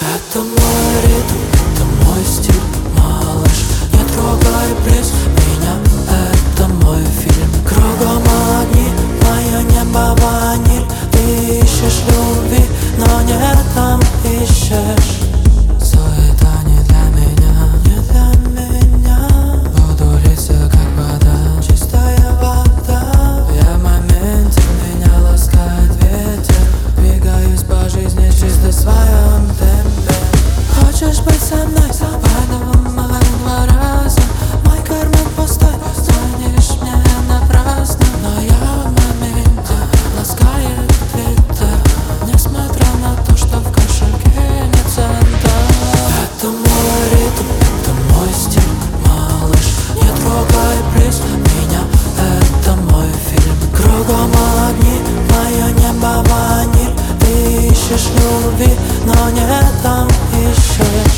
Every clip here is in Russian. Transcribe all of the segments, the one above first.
Это мой ритм, это мой стиль, малыш. Не трогай, плиз, меня, это мой фильм. Кругом огни, мое небо ваниль. Ты ищешь любви, но не там ищешь. Суета не для меня, не для меня. Буду литься, как вода, чистая вода. Я в моменте, меня ласкает ветер. Двигаюсь по жизни чисто в своем темпе. Хочешь быть со мной, подумай 2 раза. Мой карман пустой, звонишь мне напрасно. Но я в моменте, ласкает ветер. Несмотря на то, что в кошельке нет цента. Это мой ритм, это мой стиль, малыш. Не трогай, плиз, меня, это мой фильм. Кругом огни, мое небо ваниль. Ты ищешь любви, но не там ищешь.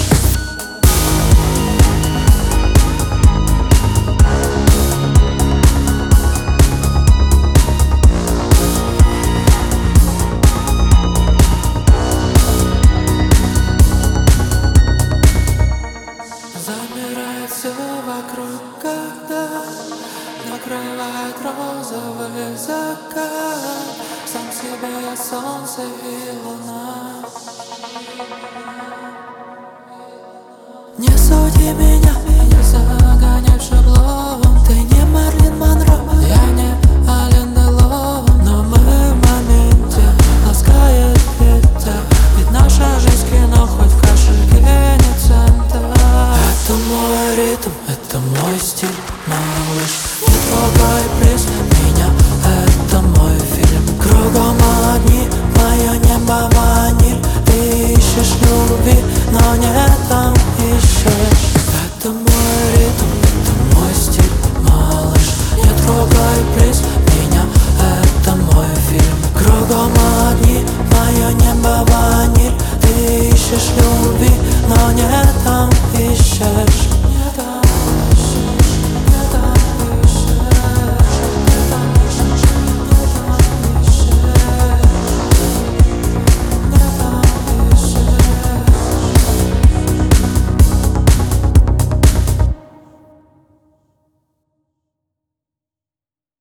Замирает все вокруг, когда накрывает розовый закат. Сам себе я солнце и луна. Не суди меня, не загоняй в шаблон. Ты не Мерлин Монро, я не Ален Делон. Но мы в моменте, ласкает ветер. Ведь наша жизнь кино, хоть в кошельке нет цента. Это мой ритм, это мой стиль, малыш. Не трогай, плиз, меня, это мой фильм. Кругом огни, мое небо ваниль. Ты ищешь любви, но не